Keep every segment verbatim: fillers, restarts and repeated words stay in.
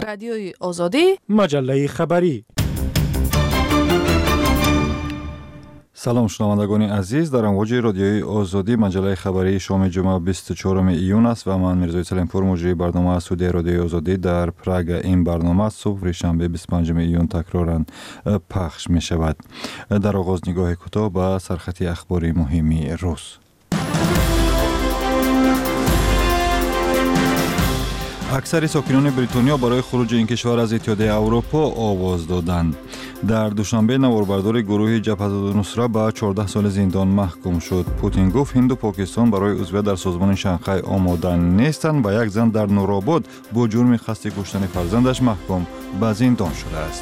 رادیوی آزادی، مجله خبری. سلام شنوندگان عزیز، در امواج رادیوی آزادی مجله خبری شام جمعه بیست و چهارم ایون است و من میرزای سلیمپور مجری برنامه از استودیوی رادیوی آزادی در پراگ این برنامه صبح شنبه بیست و پنجم ایون تکرارا پخش می شود. در آغاز نگاه کوتاه به سرخط اخباری مهمی روز. اکثر ساکنان بریتانیا برای خروج این کشور از اتحادیه اروپا آواز دادند. در دوشنبه نواربردار گروه جبهه النصره به چهارده سال زندان محکوم شد. پوتین گفت هند و پاکستان برای عضویت در سازمان شانگهای آماده نیستند و یک زن در نورآباد با جرم قصد کشتن فرزندش محکوم به زندان شده است.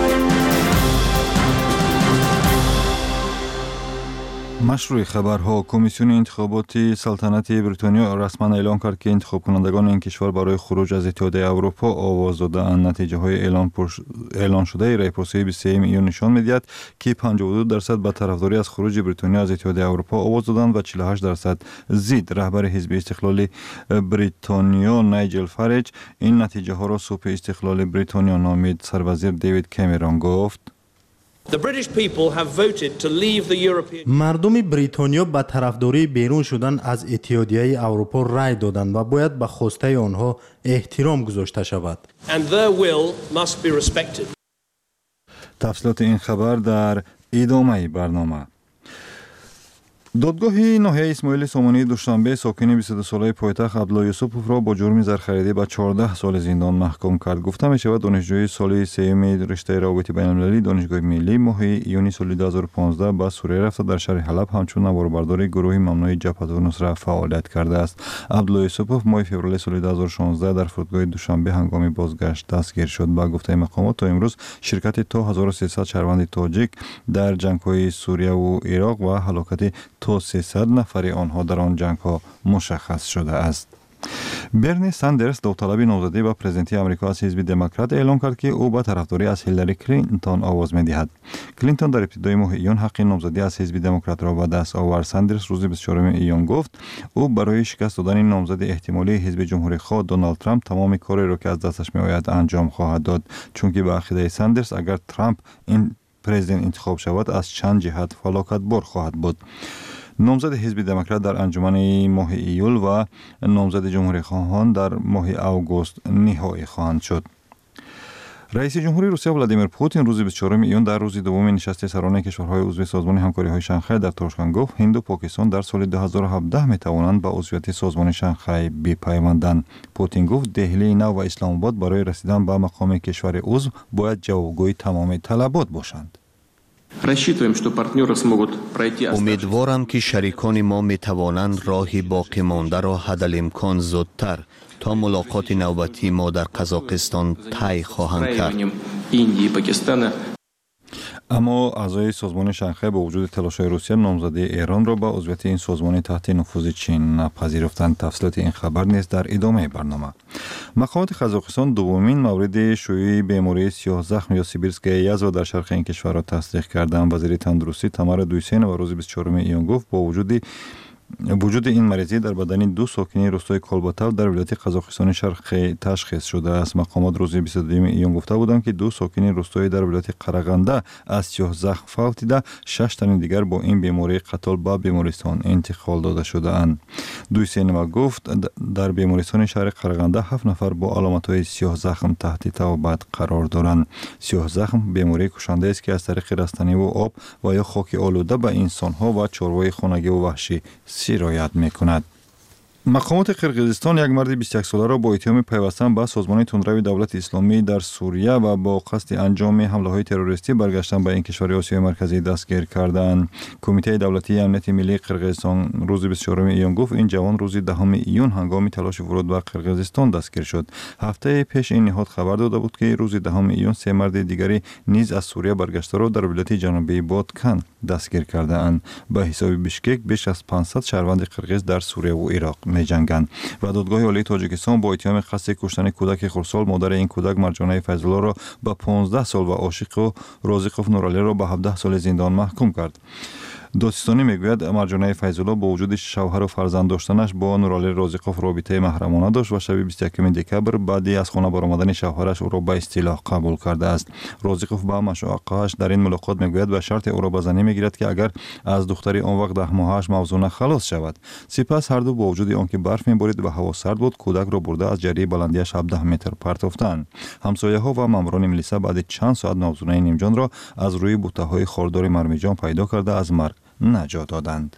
مشروع خبرها. کمیسیون انتخاباتی سلطنتی بریتانیا رسما اعلام کرد که انتخاب کنندگان این کشور برای خروج از اتحادیه اروپا آواز داده‌اند. نتیجه های اعلان, پرش... اعلان شده رای‌پرسی بیست و سوم ایون نشان می‌دهد که پنجاه و دو درصد به طرفداری از خروج بریتانیا از اتحادیه اروپا آواز دادند و چهل و هشت درصد ضد. رهبر حزب استقلال بریتانیا نیجل فارج این نتیجه ها را صبح استقلال بریتانیا نامید. سروزیر دیوید کامرون گفت: مردم بریتانیا به طرفداری بیرون شدن از اتحادیه اروپا رای دادند و باید به خواسته آنها احترام گذاشته شود. تفصیلات این خبر در ادامه برنامه. دادگاه ناحیه اسماعیل سامانی دوشنبه ساکن بیست و دو ساله پایتخت عبدالله یوسفوف را با جرم زرخریدی به چهارده سال زندان محکوم کرد. گفته می شود دانشجوی سال سوم رشته روابط بین المللی دانشگاه ملی ماه ایون سال دو هزار و پانزده به سوریه رفته در شهر حلب همچون نواربردار گروه ممنوع جبهه النصره فعالیت کرده است. عبدالله یوسفوف ماه فوریه سال دو هزار و شانزده در فرودگاه دوشنبه هنگام بازگشت دستگیر شد. با گفته مقامات تا امروز شرکت تا هزار و سیصد شهروند تاجیک در جنگ‌های سوریه و عراق و هلاکت تا سیصد نفر آنها در آن جنگ ها مشخص شده است. برنی ساندرز داوطلب نامزدی به پرزیدنتی آمریکا از حزب دموکرات اعلام کرد که او به طرفداری از هیلاری کلینتون آواز می‌دهد. کلینتون در ابتدای ماه ایون حق نامزدی از حزب دموکرات را به دست آورد. ساندرز روز بیست و چهارم ایون گفت او برای شکست دادن نامزد احتمالی حزب جمهوری‌خواه دونالد ترامپ تمام کاری را که از دستش می‌آید انجام خواهد داد، چون که به عقیده ساندرز اگر ترامپ این پرزیدنت انتخاب شود از چند جهت فلاکت بار خواهد بود. نامزد حزب دموکرات در انجمن ماه ایول و نامزد جمهوری خواهان در ماه اوگوست نهایی خواهند شد. رئیس جمهوری روسیه ولادیمیر پوتین روز بیست و چهارم ایون در روز دوم نشست سران کشورهای عضو سازمان همکاری‌های شانگهای در تاشکند گفت هند و پاکستان در سال دو هزار و هفده می توانند به عضویت سازمان شانگهای بپیوندند. پوتین گفت دهلی نو و اسلام آباد برای رسیدن به مقام کشور عضو باید جوابگوی تمام طلبات باشند. امیدوارم که شریکان ما می توانند راه باقی مانده را حدالامکان زودتر تا ملاقات نوبتی ما در قزاقستان طی خواهند کرد. اما اعضای سازمان شانگهای با وجود تلاش‌های روسیه نامزدی ایران را به عضویت این سازمان تحت نفوذ چین نپذیرفتند. تفصیلات این خبر نیز در ادامه برنامه. مقامات قزاقستان دومین مورد شیوع بیماری سیاه زخم یا سیبیرسکای یزوا در شرق این کشور را تصدیق کردند. وزیر تندرستی تامار دویسین و روز بیست و چهارم ایون گفت با وجود وجود این مریضی در بدن دو ساکن روستای کالباتاو در ولایت قزاقستان شرقی تشخیص شده است. مقامات روز بیست و دو ایون گفته بودند که دو ساکن روستای در ولایت قرغنده از سیاه زخم فوت دیده، شش تن دیگر با این بیماری قتل به بیمارستان انتقال داده شده اند. دوی سینما گفت در بیمارستان شهر قرغنده هفت نفر با علامت‌های سیاه زخم تحت توبت قرار دارند. سیاه زخم بیماری کشنده است که از طریق رستنی و آب و یا خاک آلوده به انسان‌ها و چاروای خانگی و وحشی سرایت می‌کند. مقامات قرقیزستان یک مرد بیست و یک ساله را با اتهام پیوستن به سازمان تندروی دولت اسلامی در سوریه و با قصد انجام حمله‌های تروریستی برگشتن به این کشور آسیای مرکزی دستگیر کردند. کمیته دولتی امنیت ملی قرقیزستان روز بیست و چهارم ایون گفت این جوان روز دهم ایون هنگام تلاش ورود به قرقیزستان دستگیر شد. هفته پیش این نهاد خبر داده بود که روز دهم ایون سه مرد دیگری نیز از سوریه برگشته را در ولایت جنوبی بادکن دستگیر کرده‌اند. به حساب بشکک بیش از پانصد شهروند قرقیز در سوریه و عراق می جنگند. و دادگاه عالی تاجیکستان با اتهام قصد کشتن کودک خردسال مادر این کودک مرجانه فیض‌الله را به پانزده سال و عاشق و رازقوف نورالی را به هفده سال زندان محکوم کرد. دادستانی میگوید مرجانه فیض‌الله با وجود شوهر و فرزند داشتنش با نورعلی رازقوف رابطه محرمانه داشت و شب بیست و یکم دکبر بعدی از خانه برآمدن شوهرش او را به اصطلاح قبول کرده است. رازقوف با مشاقه‌اش در این ملاقات میگوید به شرط او را به زنی میگیرد که اگر از دختری آن وقت ده ماهش موزونه خلاص شود. سپس هر دو با وجود آنکه برف میبارید و هوا سرد بود کودک را برده از جری بلندیش هفده متر پرتافتند. همسایه‌ها و ماموران ملیسا بعد چند ساعت موزونه نیمجان را از روی بوته‌های خاردار مرمیجان پیدا کرده از مرگ نجات دادند.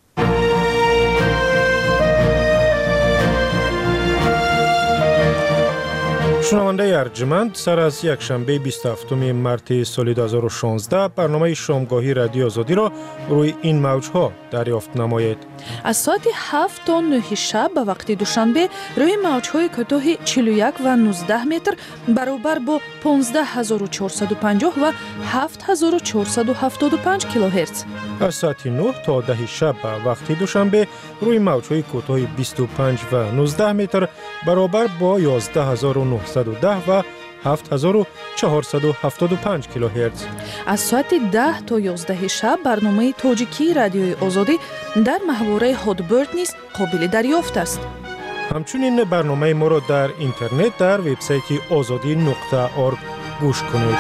شنونده ارجمند، سر از یک شنبه بیست و هفتم مارس سال دو هزار و شانزده برنامه شامگاهی رادیو آزادی را روی این موجها دریافت نمایید. از ساعت هفت تا نه شب به وقت دوشنبه روی موجهای کوتاه چهل و یک و نوزده متر برابر با پانزده هزار و چهارصد و پنجاه و هفت هزار و چهارصد و هفتاد و پنج کیلوهرتز. از ساعت نه تا ده شب به وقت دوشنبه روی موجهای کوتاه بیست و پنج و نوزده متر برابر با یازده هزار و نهصد و ده و هفت هزار و چهارصد و هفتاد و پنج کیلوهرتز. از ساعت ده تا یازده شب برنامه تاجیکی رادیوی آزادی در محوره هادبرد نیز قابل دریافت است. همچنین برنامه ما را در اینترنت در وبسایت آزادی نقطه اورگ گوش کنید.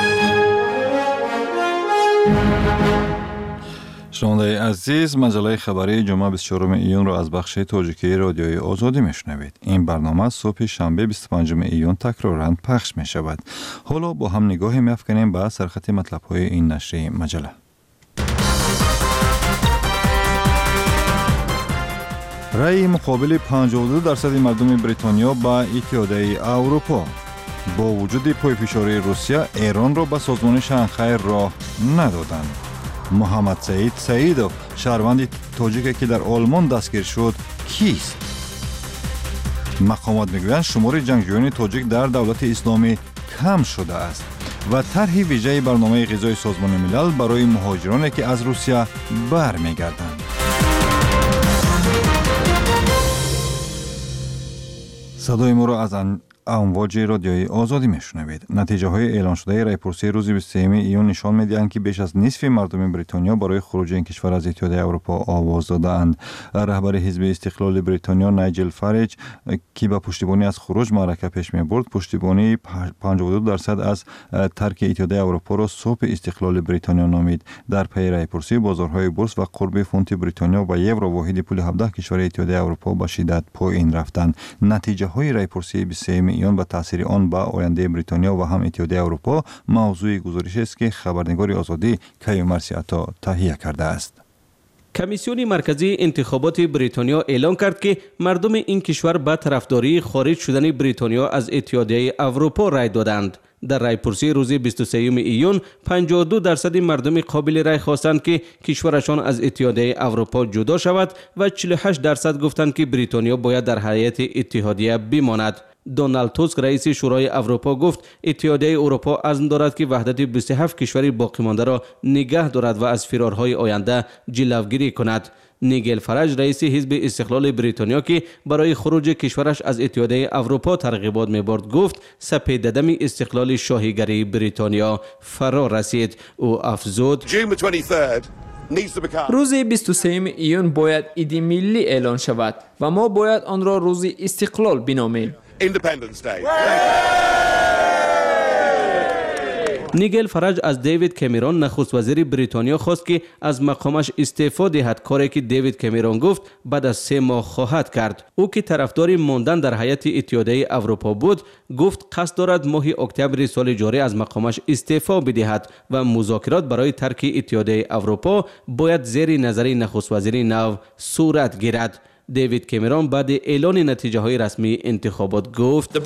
شنونده عزیز، مجله خبری جمعه بیست و چهارم ایون را از بخش تاجیکی رادیوی آزادی میشنوید. این برنامه صبح شنبه بیست و پنجم ایون تکراراً پخش می شود. حالا با هم نگاهی می‌افکنیم به سرخط مطلب‌های این نشریه مجله. رأی مقابل پنجاه و دو درصد مردم بریتانیا با اتحادیه اروپا. با وجود پایفشاری روسیه ایران را به سازمان شانگهای راه ندادند. محمد سعید سعیدوف شهروند تاجیک که در آلمان دستگیر شد کیست؟ مقامات میگویند شمار جنگجویان تاجیک در دولت اسلامی کم شده است و طرح ویژه برنامه غذای سازمان ملل برای مهاجرانی که از روسیه برمیگردند. صدای ما را از امواج رادیوی آزادی میشنوید. نتیجه های اعلان شده رایپرسی روز بیست و سوم ایون نشان میدهند که بیش از نصف مردم بریتانیا برای خروج این کشور از اتحادیه اروپا آواز دادند. رهبر حزب استقلال بریتانیا نایجل فارج که با پشتیبانی از خروج معرکه پیش میبرد، پشتیبانی پنجاه و دو درصد از ترک اتحادیه اروپا را صبح استقلال بریتانیا نامید. در پی رایپرسی بازارهای بورس و قرب فونت بریتانیا و یورو واحد پول هفده کشور اتحادیه اروپا به شدت پایین رفتند. نتیجه های رایپرسی بیست و سوم ایون و تاثیر آن با آینده بریتانیا و هم اتحادیه اروپا موضوع گزارش است که خبرنگار آزادی کیومرثی عطا تهیه کرده است. کمیسیون مرکزی انتخابات بریتانیا اعلام کرد که مردم این کشور به طرفداری خارج شدن بریتانیا از اتحادیه اروپا رای دادند. در رایپرسی روز بیست و سوم ایون پنجاه و دو درصد مردم قابل رای خواستند که کشورشان از اتحادیه اروپا جدا شود و چهل و هشت درصد گفتند که بریتانیا باید در هیئت اتحادیه بماند. دونالد توسک رئیس شورای اروپا گفت اتحادیه اروپا عزم دارد که وحدت بیست و هفت کشور باقی مانده را نگه دارد و از فرارهای آینده جلوگیری کند. نیگل فرج رئیس حزب استقلال بریتانیا که برای خروج کشورش از اتحادیه اروپا ترغیبات می‌برد گفت سپیددم استقلال شاهیگری بریتانیا فرا رسید. او افزود روز بیست و سوم ایون باید عید ملی اعلان شود و ما باید آن را روز استقلال بنامیم. نیگل فرج از دیوید کمیرون نخست وزیر بریتانیا خواست که از مقامش استعفا دهد، کاری که دیوید کمیرون گفت بعد از سه ماه خواهد کرد. او که طرفدار ماندن در هیئت اتحادیه اروپا بود گفت قصد دارد ماه اکتبر سال جاری از مقامش استعفا بدهد و مذاکرات برای ترک اتحادیه اروپا باید زیر نظر نخست وزیر نو صورت گیرد. دیوید کمیرون بعد اعلان نتیجه های رسمی انتخابات گفت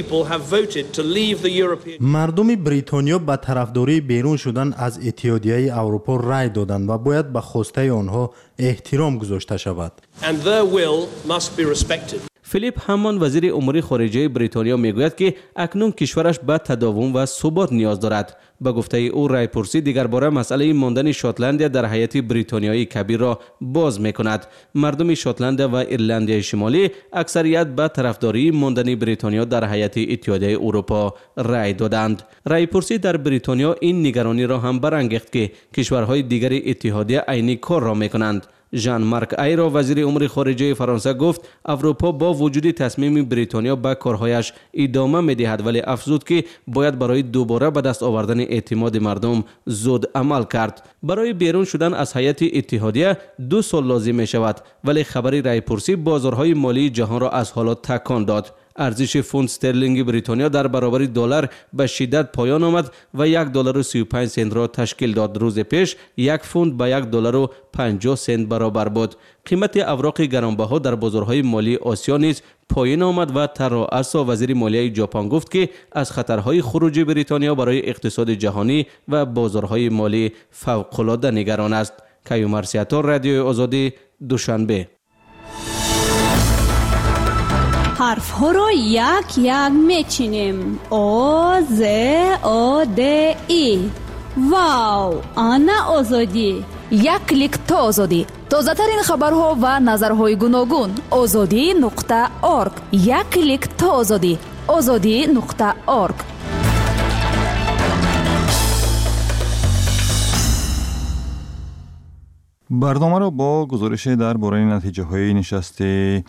مردم بریتانیا به طرفداری بیرون شدن از اتحادیه اروپا رای دادند و باید به خواسته آنها احترام گذاشته شود. فیلیپ هامان وزیر امور خارجه بریتانیا میگوید که اکنون کشورش به تداوم و ثبات نیاز دارد. به گفته او رایپرسی دیگر باره مسئله ماندن شاتلند در هیئت بریتانیایی کبیر را باز میکند. مردم شاتلند و ایرلند شمالی اکثریت به طرفداری ماندن بریتانیا در هیئت اتحادیه اروپا رای دادند. رایپرسی در بریتانیا این نگرانی را هم برانگیخت که کشورهای دیگر اتحادیه عینی کار را میکنند. ژان مارک ایرا وزیر امور خارجه فرانسه گفت اروپا با وجود تصمیم بریتانیا به کارهایش ادامه می‌دهد، ولی افزود که باید برای دوباره به دست آوردن اعتماد مردم زود عمل کرد. برای بیرون شدن از هیئت اتحادیه دو سال لازم می شود، ولی خبری رایپرسی بازارهای مالی جهان را از حالات تکان داد. ارزش فوند استرلینگ بریتانیا در برابر دلار به شدت پایان آمد و یک دلار و سی و پنج سنت را تشکیل داد. روز پیش یک فوند به یک دلار و پنجاه سنت برابر بود. قیمت اوراق گرانبها در بازارهای مالی آسیا نیز پایین آمد و تارو اسا وزیر مالیه ژاپن گفت که از خطرهای خروج بریتانیا برای اقتصاد جهانی و بازارهای مالی فوق‌العاده نگران است. کیومر سیاتور، رادیو آزادی، دوشنبه. حرف ها را یک یک میچینیم. آ ز آ د ای. واو، آنا آزادی. یک کلیک تا آزادی. تازه ترین خبرها و نظرهای گوناگون. آزادی نقطه اورگ. یک کلیک تا آزادی. آزادی نقطه اورگ. برنامه را با گزارش درباره نتیجه های نشست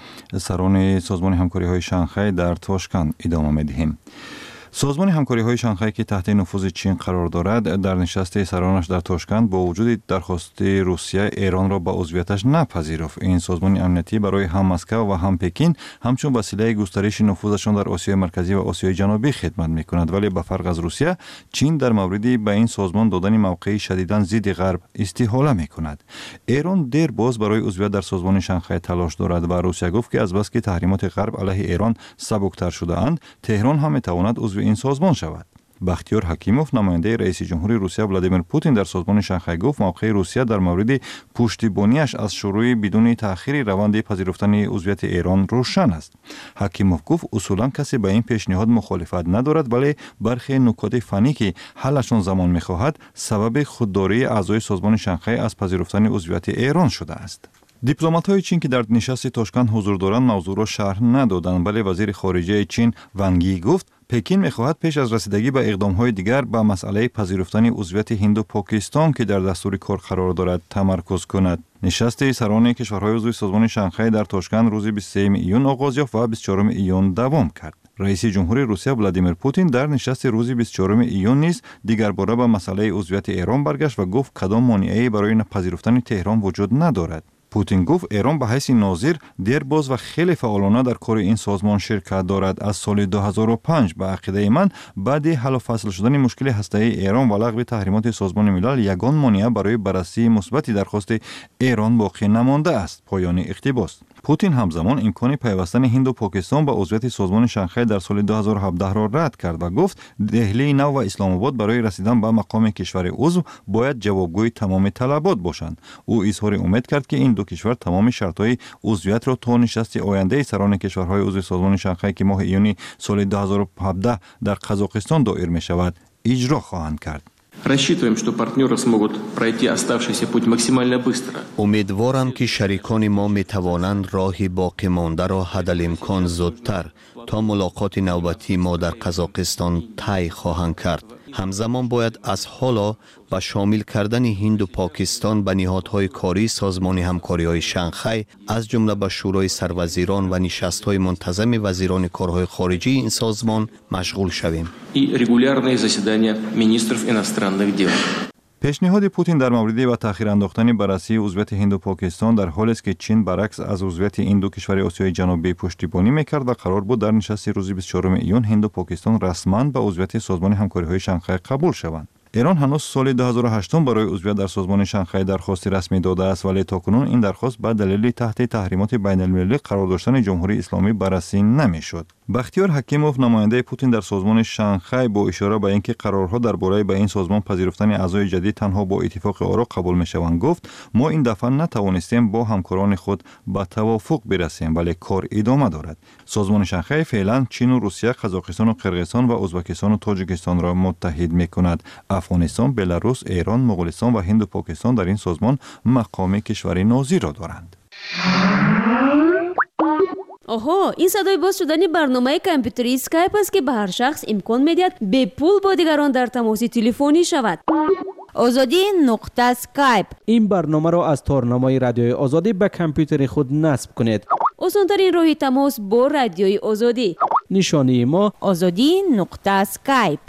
سران سازمان همکاری های شانگهای در تاشکند ادامه می‌دهیم. سازمان همکاری های شانگهای که تحت نفوذ چین قرار دارد در نشست سرانش در تاشکند با وجود درخواست روسیه ایران را به عضویتش نپذیرفت. این سازمان امنیتی برای هم مسکو و هم پکین همچون وسیله گسترش نفوذشان در آسیای مرکزی و آسیای جنوبی خدمت می‌کند، ولی به فرق از روسیه چین در مورد به این سازمان دادن موقعی شدیداً ضد غرب استحاله می‌کند. ایران دیر باز برای عضویت در سازمان شانگهای تلاش دارد و روسیه گفت که از بس که تحریمات غرب علیه ایران سبکتر شده اند، تهران هم می‌تواند عضو این سازمان شود. بختیار حکیموف نماینده رئیس جمهور روسیه ولادیمیر پوتین در سازمان شانگهای گفت موقع روسیه در مورد پشتیبانیش از شروع بدون تأخیر روند پذیرفتن عضویت ایران روشن است. حکیموف گفت اصولا کسی به این پیشنهاد مخالفت ندارد، ولی برخی نکات فنی که حلشان زمان می‌خواهد سبب خودداری اعضای سازمان شانگهای از پذیرفتن عضویت ایران شده است. دیپلمات‌های چین که در نشست تاشکند حضور دارند موضوع را شرح ندادند، ولی وزیر خارجه چین ونگ یی گفت پکین می‌خواهد پیش از رسیدگی به اقدام‌های دیگر به مسئله پذیرفتن عضویت هند و پاکستان که در دستور کار قرار دارد تمرکز کند. نشست سران کشورهای عضو سازمان شانگهای در تاشکند روز بیست و سوم ایون آغاز یافت و بیست و چهارم ایون دوام کرد. رئیس جمهور روسیه ولادیمیر پوتین در نشست روز بیست و چهارم ایون نیز دیگر باره به مسئله عضویت ایران برگشت و گفت کدام مانعی برای پذیرفتن تهران وجود ندارد. پوتین گفت ایران به حیث ناظر دیرباز و خیلی فعالانه در کار این سازمان شرکت دارد. از سال دو هزار و پنج به عقیده من بعد حل و فصل شدن مشکل هسته‌ای ایران و لغو تحریمات سازمان ملل یگان مانع برای بررسی مثبت درخواست ایران باقی نمانده است. پایان اقتباس. پوتین همزمان امکان پیوستن هند و پاکستان به عضویت سازمان شانگهای در سال دو هزار و هفده را رد کرد و گفت دهلی نو و اسلام آباد برای رسیدن به مقام کشور عضو باید جوابگوی تمام طلبات باشند. او اظهار امید کرد که این دو کشور تمام شرط‌های عضویت را تا نشست آینده سران کشورهای عضو سازمان شانگهای که ماه ایون سال دو هزار و هفده در قزاقستان دایر می‌شود اجرا خواهند کرد. Рассчитываем, что партнеры смогут пройти оставшийся путь максимально быстро. امیدوارم که شریکان ما می توانند راه باقی مانده را حدالامکان زودتر تا ملاقات نوبتی ما در قزاقستان طی خواهند کرد. همزمان باید از حالا با شامل کردن هند و پاکستان به نهادهای کاری سازمان همکاری‌های شانگهای از جمله به شورای سروزیران و نشست‌های منتظم وزیران کارهای خارجی این سازمان مشغول شویم. И регулярные заседания министров иностранных дел. پیشنهاد پوتین در مورد و تأخیر انداختن بررسی عضویت هند و پاکستان در حالی است که چین برعکس از عضویت این دو کشور آسیای جنوبی پشتیبانی میکرد و قرار بود در نشست روز بیست و چهارم ایون هند و پاکستان رسما به عضویت سازمان همکاری‌های شانگهای قبول شوند. ایران هنوز سال دو هزار و هشت برای عضویت در سازمان شانگهای درخواست رسمی داده است، ولی تاکنون این درخواست به دلیل تحت تحریمات بین المللی قرار داشتن جمهوری اسلامی بررسی نمیشد. بختیار حکیموف نماینده پوتین در سازمان شانگهای با اشاره به اینکه قرارها درباره به این سازمان پذیرفتن اعضای جدید تنها با اتفاق آرا قبول میشوند گفت ما این دفعه نتوانستیم با همکاران خود به توافق برسیم ولی کار ادامه دارد. سازمان شانگهای فعلا چین و روسیه، قزاقستان و قرقیزستان و ازبکستان و تاجیکستان را متحد میکند. افغانستان، بلاروس، ایران، مغولستان و هند و پاکستان در این سازمان مقام کشوری ناظر را دارند. آها، این صدای باز شدن برنامه کامپیوتری اسکایپ است که به هر شخص امکان میدهد به پول با دیگران در تماس تلفنی شود. آزادی نقطه اسکایپ. این برنامه را از تارنمای رادیوی آزادی به کامپیوتر خود نصب کنید. آسان‌ترین راه تماس با رادیوی آزادی. نشانی ما آزادی نقطه اسکایپ.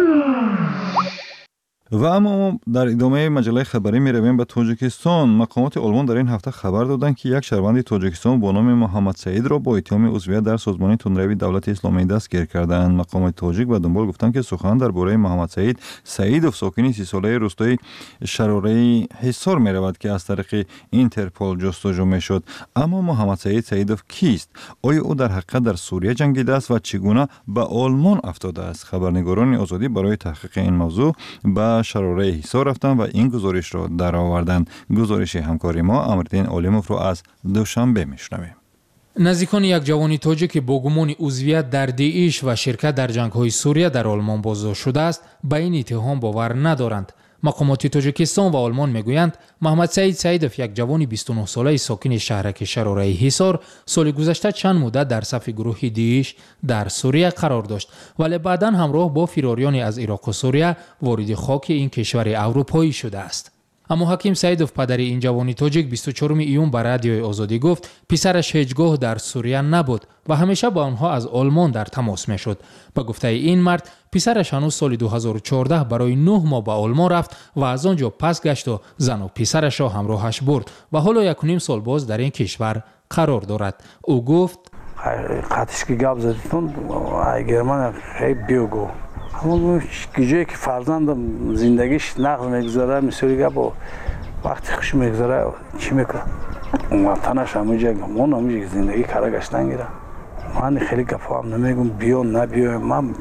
و اما در ادامه مجله خبری می رویم به تاجیکستان. مقامات آلمان در این هفته خبر دادند که یک شهروند تاجیکستان با نام محمد سعید را با اتهام عضویت در سازمان تندروی دولت اسلامی دستگیر کردند. مقامات تاجیک به دنبال گفتند که سخن درباره محمد سعید سعیدوف ساکن سی ساله روستای شراره حصار می رود که از طریق اینترپول جستجو می شد. اما محمد سعید سعیدوف کیست؟ آیا او در حقیقت در سوریه جنگیده است و چگونه به آلمان افتاده است؟ خبرنگاران آزادی برای تحقیق این موضوع به شراره حصار رفتند و این گزارش را درآوردند. گزارش همکاری ما امرالدین عالموف را از دوشنبه میشنویم. نزدیکان یک جوان تاجیک با گمان عضویت در داعش و شرکت در جنگ‌های سوریه در آلمان بازداشت شده است به این اتهام باور ندارند. مقامات تاجیکستان و آلمان میگویند محمد سعید سعیدوف یک جوان بیست و نه ساله ساکن شهرک شراره حصار سال گذشته چند مدت در صف گروه داعش در سوریه قرار داشت ولی بعداً همراه با فراریان از عراق و سوریه وارد خاک این کشور اروپایی شده است. اما حکیم سعیدوف پدر این جوان تاجیک بیست و چهارم ایون به رادیوی آزادی گفت پسرش هیچگاه در سوریه نبود و همیشه با آنها از آلمان در تماس میشد. به گفته این مرد پسرش هنوز سال دو هزار و چهارده برای نه ماه به آلمان رفت و از آنجا پس گشت و زن و پسرش را همراهش برد و حالا یک و نیم سال باز در این کشور قرار دارد. او گفت قطعش که گپ زدیتون اگر من خیلی بیوگو همون جایی که فرزندم زندگیش نقض میگذاره مثلی گپ وقتی خوش میگذاره چی میکنه وطنش همونجا من همونجا زندگی کاره گشتن گیره من خیلی گپ هم نمیگم بیا نه بیا من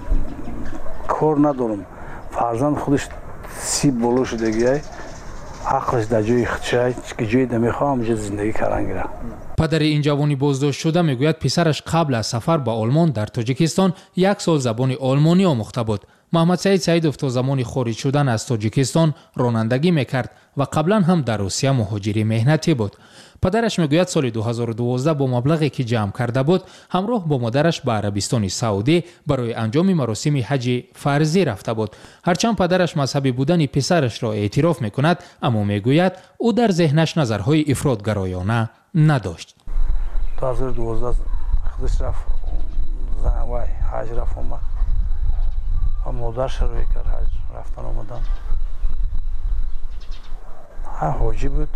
کار ندارم فرزند خودش سیب بلو شدگیه عقلش در جای خودشه که جایی نمیخواه همونجا زندگی کردن گیره. پدر این جوانی بازداشت شده میگوید پسرش قبل از سفر به آلمان در تاجیکستان یک سال زبان آلمانی آموخته بود. محمد سعید سعیدوف تا زمان خارج شدن از تاجیکستان رانندگی میکرد و قبلا هم در روسیه مهاجری مهنتی بود. پدرش میگوید سال دو هزار و دوازده با مبلغی که جمع کرده بود همراه با مادرش به عربستان سعودی برای انجام مراسم حج فرضی رفته بود. هرچند پدرش مذهبی بودن پسرش را اعتراف میکند اما میگوید او در ذهنش نظرهای افراطگرایانه نداشت. دو هزار و دوازده خودش رفت زن وای حج رفت اومد و مادرش روی کرد حج رفتن اومدن ها حاجی بود.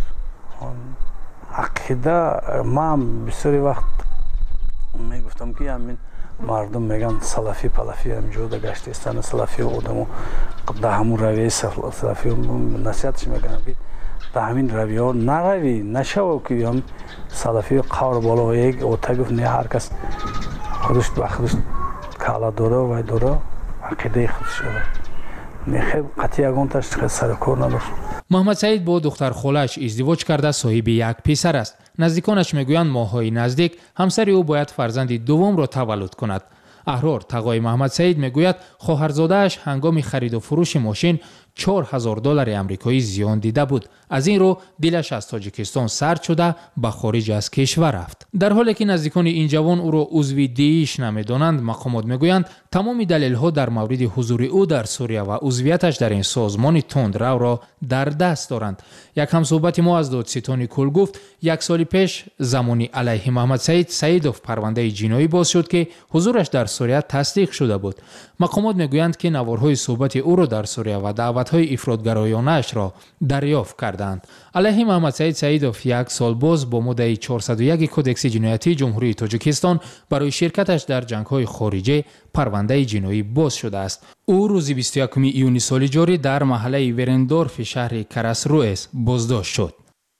عقیده من بسیاری وقت میگفتم که همین مردم میگن سلفی پلفی همجور در گشت استان سلفی و آدمو در همون رویه سلفی نصیحتش میکنم که در همین رویه ها نروی نشو که هم سلفی قور بالا و یک اوتا گفت نه هر کس خودش با خودش کالا داره و داره عقیده خودش داره میخواد قطعی اگون تاش سر کار نداشت. محمد سعید با دختر خالش ازدواج کرده صاحب یک پسر است. نزدیکانش میگویند ماهای نزدیک همسر او باید فرزند دوم را تولد کند. احرار تقای محمد سعید میگوید خواهرزاده‌اش هنگام خرید و فروش ماشین چهار هزار دلار آمریکایی زیان دیده بود. از این رو دلش از تاجیکستان سرد شده به خارج از کشور رفت. در حالی که نزدیکان این جوان او را عضو داعش نمیدانند مقامات میگویند تمام دلایل‌ها در مورد حضور او در سوریه و عضویتش در این سازمان تندرو را در دست دارند. یک همصحبت ما از دادستان کل گفت یک سال پیش زمانی علیه محمد سعید سعیدوف پرونده جنایی باز شد که حضورش در سوریه تصدیق شده بود. مقامات میگویند که نوارهای صحبت او را در سوریه و دعوت‌های افراطگرایانه‌اش را دریافت کردند. علیه محمد سعید سعیدوف یک سال باز با ماده چهارصد و یک کدکس جنایتی جمهوری تاجیکستان برای شرکتش در جنگ‌های خارجی پرونده جنایی باز شده است. او روز بیست و یکم ایون سال جاری در محله ورندورف شهر کراسروئس بازداشت شد.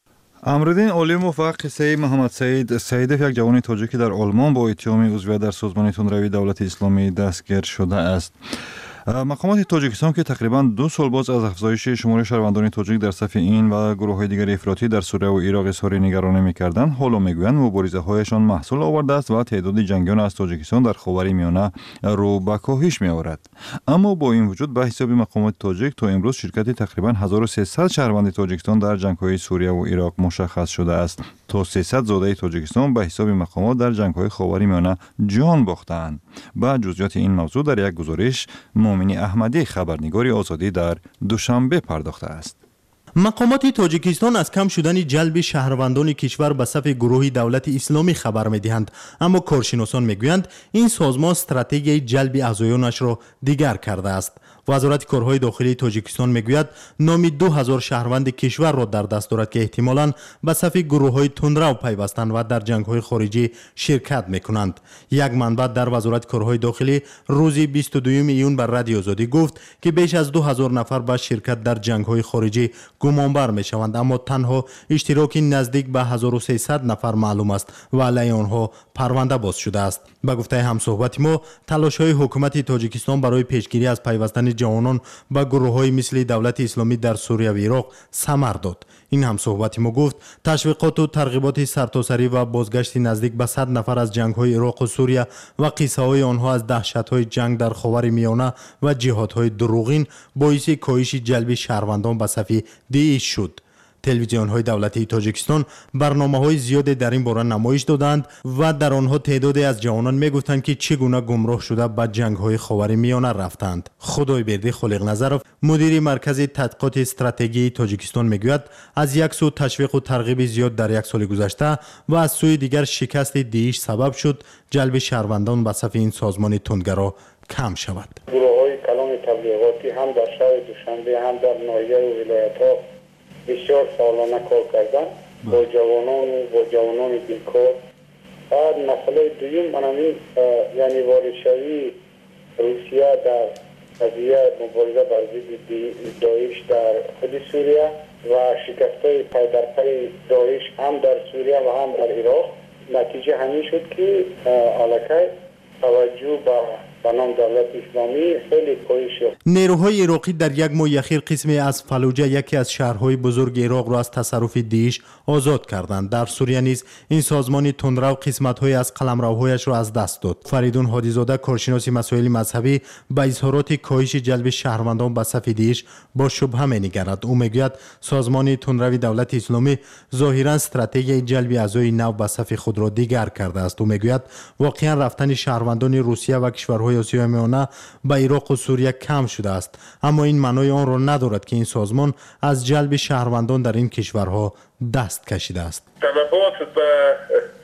امرالدین علی موفق قصه محمد سعید سعیدов یک جوان تاجیکی در آلمان با اتهام عضویت در سازمان تندروی دولت اسلامی دستگیر شده است. مقامات تاجیکستان که تقریبا دو سال باز از افزایش شمار شهروندان تاجیک در صف این و گروه‌های دیگر افراطی در سوریه و عراق اظهار نگرانی می‌کردند، حالا میگویند مبارزه‌هایشان محصول آورده است و تعداد جنگیان از تاجیکستان در خاورمیانه رو به کاهش می‌آورد. اما با این وجود به حساب مقامات تاجیک تا امروز شرکت تقریبا هزار و سیصد شهروند تاجیکستان در جنگ‌های سوریه و عراق مشخص شده است. تا سیصد زاده تاجیکستان به حساب مقامات در جنگ‌های خاورمیانه جان باختند. با جزئیات این موضوع در یک گزارش مومنی احمدی خبرنگار آزادی در دوشنبه پرداخته است. مقامات تاجیکستان از کم شدن جلب شهروندان کشور به صف گروه دولت اسلامی خبر می‌دهند، اما کارشناسان میگویند این سازمان استراتژی جلب اعضایانش را دیگر کرده است. وزارت کارهای داخلی تاجیکستان میگوید نام دو هزار شهروند کشور را در دست دارد که احتمالاً به صف گروه‌های تندرو پیوستند و در جنگ‌های خارجی شرکت می‌کنند. یک منبع در وزارت کارهای داخلی روز بیست و دوم ایون بر رادیو آزادی گفت که بیش از دو هزار نفر به شرکت در جنگ‌های خارجی گمانبر می‌شوند، اما تنها اشتراک نزدیک به هزار و سیصد نفر معلوم است و علیه آنها پرونده باز شده است. به گفته همصحبت ما، تلاش‌های حکومت تاجیکستان برای پیشگیری از پیوستن جوانان به گروه‌های مثل دولت اسلامی در سوریه و عراق ثمر داد. این همصحبت ما گفت تشویقات و ترغیبات سرتاسری و بازگشت نزدیک به صد نفر از جنگ‌های عراق و سوریه و قصه‌های آنها از دهشت‌های جنگ در خاورمیانه و جهادهای دروغین باعث کاهش جلب شهروندان به صف داعش شد. تلویزیون‌های دولتی تاجیکستان برنامه‌های زیادی در این باره نمایش دادند و در آنها تعدادی از جوانان می‌گفتند که چگونه گمراه شده به جنگ‌های خاورمیانه رفتند. خدایبردی خالق نظرов مدیر مرکز تحقیقات استراتژی تاجیکستان می‌گوید از یک سو تشویق و ترغیب زیاد در یک سال گذشته و از سوی دیگر شکست داعش سبب شد جلب شهروندان به صف این سازمان تندگرا کم شود. گروه‌های کلان تبلیغاتی هم در شهر دوشنبه هم در ناحیه و ولایت‌ها بسیار سالانه کار کردن با جوانان و با جوانان بیکار. بعد مسئله دویم من همین یعنی وارد شوی روسیه در قضیه مبارزه بر ضد داعش در خود سوریه و شکست‌های پای در پای داعش هم در سوریه و هم در عراق، نتیجه همین شد که الکی توجه به بنام دولت اسلامی خیلی کاهش یافت. نیروهای عراقی در یک ماه اخیر قسمی از فلوجه یکی از شهرهای بزرگ عراق را از تصرف داعش آزاد کردند. در سوریه نیز این سازمان تندرو قسمت‌های از قلمروهایش را از دست داد. فریدون هادیزاده کارشناس مسائل مذهبی به اظهارات کاهش جلب شهروندان به صف داعش با شبهه می‌نگرد. او میگوید سازمان تندرو دولت اسلامی ظاهراً استراتژی جلب اعضای نو به صف خود را دیگر کرده است. او میگوید واقعاً رفتن شهروندان روسیه و کشورهای آسیای میانه به عراق و سوریه کم شده است، اما این معنای آن را ندارد که این سازمان از جلب شهروندان در این کشورها دست کشیده است. طلبات به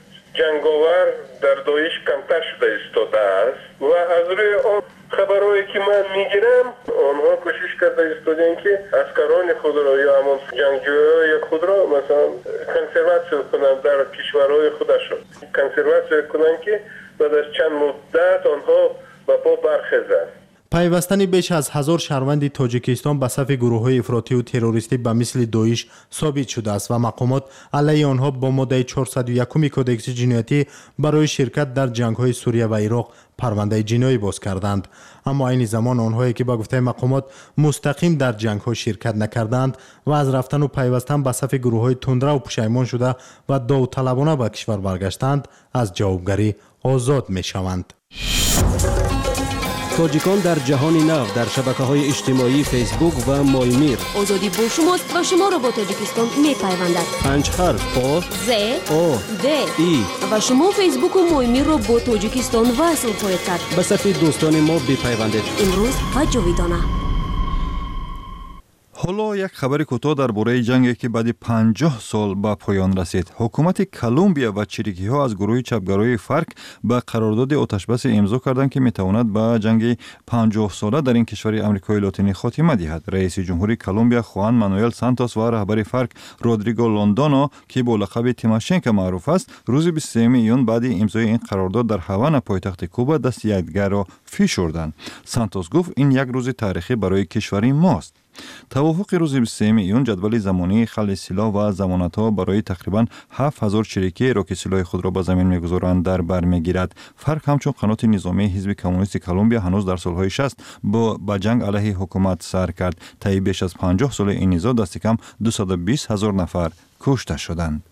جنگاور در داعش کمتر شده ایستاده است و از روی آن خبرهایی که من میگیرم آنها کوشش کرده ایستادن که اسکران خود را یا همون جنگجویای خود را مثلا کنسرواسیون کنند در کشورهای خودشون، کنسرواسیون کنند که بعد از چند مدت آنها با پا برخیزند. پیوستن بیش از هزار شهروند تاجیکستان به صف گروه‌های افراطی و تروریستی به مثل داعش ثابت شده است و مقامات علیه آنها با ماده چهارصد و یک کدکس جنایتی برای شرکت در جنگ‌های سوریه و عراق پرونده جنایی باز کردند. اما این زمان آنهایی که با گفته مقامات مستقیم در جنگ‌ها شرکت نکردند و از رفتن و پیوستن به صف گروه‌های تندرو پشیمان شده و داوطلبانه به کشور برگشتند از جوابگری آزاد می‌شوند. تاجیکان در جهان نو در شبکه‌های اجتماعی فیسبوک و مایمیر. آزادی با شماست و شما را با تاجیکستان می‌پیوندد. پنج حرف آ ز او د ای و شما فیسبوک و مایمیر را با تاجیکستان وصل خواهید کرد. به صف دوستان ما بپیوندید. امروز و جاویدانه. حالا یک خبر کوتاه درباره جنگی که بعد پنجاه سال به پایان رسید. حکومت کلمبیا و چریکی ها از گروه چپگرای فرق به قرارداد آتشبس امضا کردند که میتواند به جنگ پنجاه ساله در این کشور آمریکای لاتینی خاتمه دهد. رئیس جمهوری کلمبیا خوان مانوئل سانتوس و رهبر فرق رودریگو لوندانو که با لقب تیماشنکو معروف است، روز بیست و سوم ایون بعد امضای این قرارداد در هاوانا پایتخت کوبا دست یکدیگر را فشردند. سانتوس گفت این یک روز تاریخی برای کشور ماست. توافق روز بیست و سوم ایون جدول زمانی خلع سلاح و ضمانت‌ها برای تقریباً هفت هزار چریکی را که سلاح خود را به زمین می‌گذارند در بر می‌گیرد. فرق همچون قنات نظامی حزب کمونیست کلمبیا هنوز در سال‌های شصت با با جنگ علیه حکومت سر کرد. طی بیش از پنجاه سال این نزاع دست کم دویست و بیست هزار نفر کشته شدند.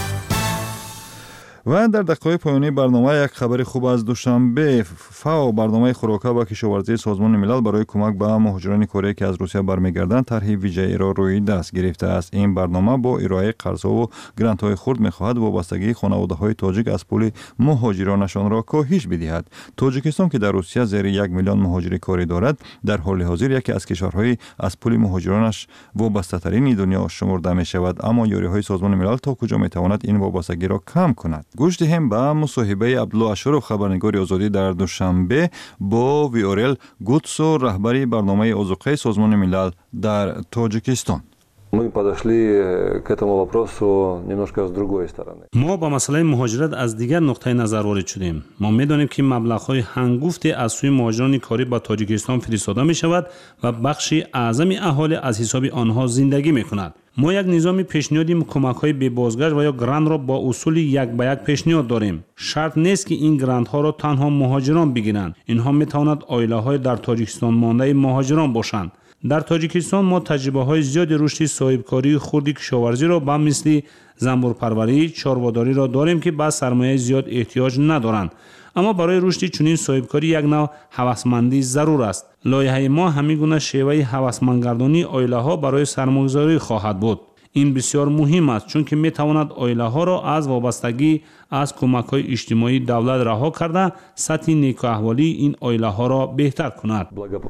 و در دقایق پایانی برنامه یک خبر خوب از دوشنبه. فاو برنامه خوراک‌ها و کشاورزی سازمان ملل برای کمک به مهاجران کره که از روسیه برمیگردند طرح ویژه‌ای را روی دست گرفته است. این برنامه با ارائه قرض‌ها و گرانت‌های خرد می‌خواهد وابستگی خانواده‌های تاجیک از پول مهاجرانشان را کاهش بدهد. تاجیکستان که در روسیه زیر یک میلیون مهاجر کاری دارد، در حال حاضر یکی از کشورهای از پول مهاجرانش وابسته‌ترین دنیا شمرده می‌شود، اما یاری‌های سازمان ملل تا کجا می‌تواند این وابستگی را کم کند؟ گوش دهیم به مصاحبه عبدالله اشرف خبرنگار آزادی در دوشنبه با ویورل گوتسو رهبری برنامه آذوقه سازمان ملل در تاجیکستان. Мы подошли к этому вопросу немножко с другой стороны. ما با مسئله مهاجرت از دیگر نقطه نظر وارد شدیم. ما می‌دانیم که مبلغ‌های هنگفتی از سوی مهاجران کاری به تاجیکستان فرستاده می‌شود و بخشی اعظم اهالی از حساب آنها زندگی می‌کنند. ما یک نظام پیشنهادی کمک‌های به بازگشت و یا گرانت را با اصول یک به یک پیشنهاد داریم. شرط نیست که این گرانت‌ها را تنها مهاجران بگیرند. اینها می‌توانند عائله‌های در تاجیکستان مانده مهاجران باشند. در تاجیکستان ما تجربه های زیاد رشد صاحبکاری خردی کشاورزی را به مثل زنبورپروری، چارواداری را داریم که به سرمایه زیاد احتیاج ندارند. اما برای رشد چنین صاحبکاری یک نوع هوسمندی ضرور است. لایحه ما همین گونه شیوه هوسمندگردانی عائله ها برای سرمایه‌گذاری خواهد بود. این بسیار مهم است چون که می تواند عائله ها را از وابستگی از کمک های اجتماعی دولت رها کرده سطح نیک احوالی این عائله ها را بهتر کند.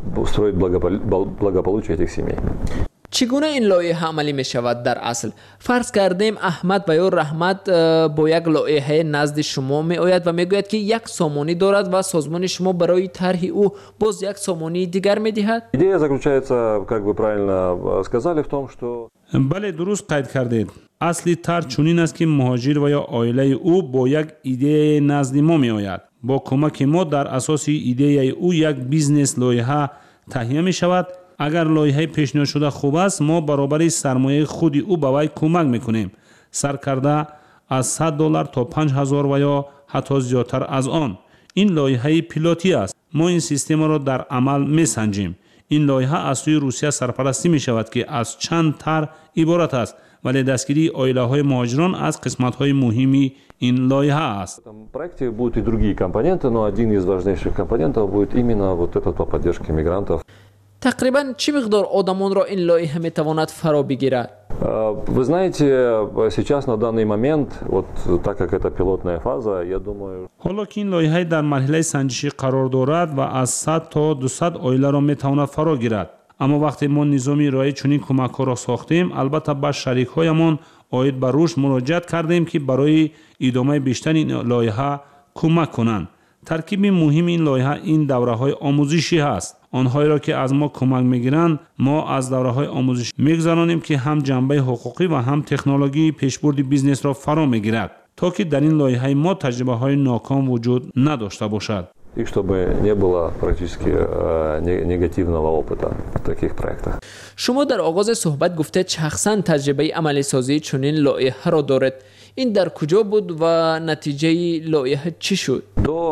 چگونه این لایحه عملی می شود؟ در اصل فرض کردیم احمد و یا رحمت با یک لایحه نزد شما می آید و می گوید که یک سامانی دارد و سازمان شما برای طرح او باز یک سامانی دیگر می دهد. Идея заключается, как вы правильно сказали, в том, что بله درست قید کردید. اصلی طرح چنین است که مهاجر و یا عائله او با یک ایده نزد ما می آید. با کمک ما در اساس ایده او یک بیزنس لایحه تهیه می شود. اگر لایحه پیشنهاد شده خوب است ما برابر سرمایه خود او به وی کمک میکنیم. سرکرده از صد دلار تا پنج هزار و یا حتی زیادتر از آن. این لایحه پیلوتی است. ما این سیستم را در عمل میسنجیم. این لایحه از سوی روسیه سرپرستی می شود که از چند طرح عبارت است، ولی دستگیری عائله های مهاجران از قسمت های مهمی این لایحه است. В проекте будут и другие компоненты, но один из важнейших компонентов будет именно вот этот по поддержке мигрантов. تقریبا چه مقدار آدمان را این لایحه می تواند فرا بگیرد؟ Вы знаете, сейчас на данный момент, вот так как это пилотная фаза, я думаю. حالا که این لایحه در مرحله سنجشی قرار دارد و از صد تا دویست عائله را می تواند فرا گیرد. اما وقتی ما نظامی ارائه چنین کمک ها را ساختیم، البته به شریک هایمان عاید به رشد مراجعه کردیم که برای ادامه بیشتر این لایحه کمک کنند. ترکیب مهم این لایحه این دوره های آموزشی است. آنهایی را که از ما کمک میگیرند ما از دوره های آموزشی میگذرانیم که هم جنبه حقوقی و هم تکنولوژی پیشبرد بیزنس را فرا میگیرد تا که در این لایحه ما تجربه های ناکام وجود نداشته باشد. И чтобы не было практически негативного опыта в таких проектах. شما در آغاز صحبت گفته شخصا تجربه عملی سازی چنین لایحه را دارد. این در کجا بود و نتیجه لایحه چی شد؟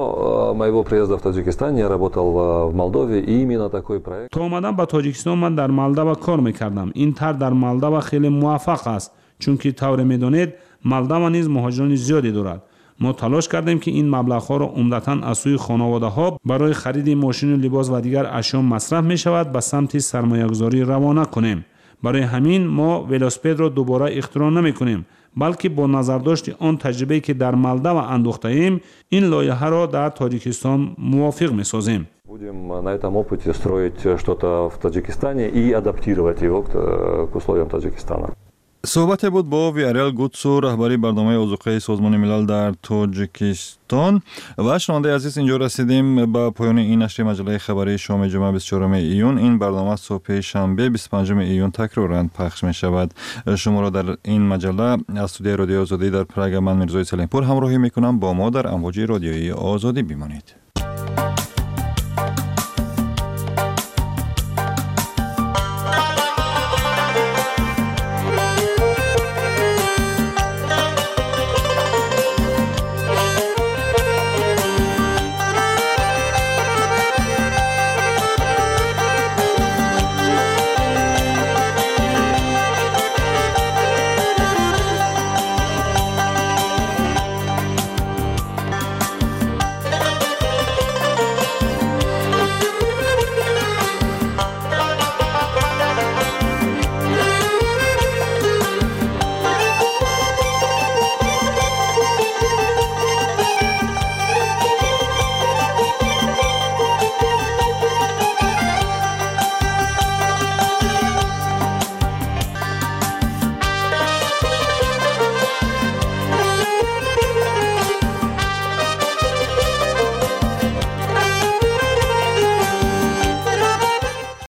До моего приезда в Таджикистан я работал в Молдове, и именно такой проект. تا اومدم به تاجیکستان من در مالدو کار میکردم. این طرح در مالدو خیلی موفق است چون که طور میدانید مالدو نیز مهاجران زیادی دارد. ما تلاش کردیم که این مبلغ‌ها را عمدتاً از سوی خانواده‌ها برای خرید ماشین و لباس و دیگر اشیا مصرف می‌شود به سمت سرمایه‌گذاری روانه کنیم. برای همین ما ولوسپد را دوباره اختراع نمی‌کنیم، بلکه با نظرداشت آن تجربه‌ای که در مالدو اندوخته‌ایم این لایحه را در تاجیکستان موافق می‌سازیم. Будем на этом опыте строить что-то в Таджикистане и адаптировать его к условиям Таджикистана. صحبت بود با ویارل گوتسو رهبری برنامه آذوقه سازمان ملل در تاجیکستان. و شنونده عزیز اینجا رسیدیم به پایان این نشر مجله خبری شام جمعه بیست و چهارم ایون. این برنامه صبح شنبه بیست و پنجم ایون تکرارا پخش می شود. شما را در این مجله از استودیوی رادیو آزادی در پراگ من میرزای سلیمپور همراهی می کنم. با ما در امواج رادیویی آزادی بمانید.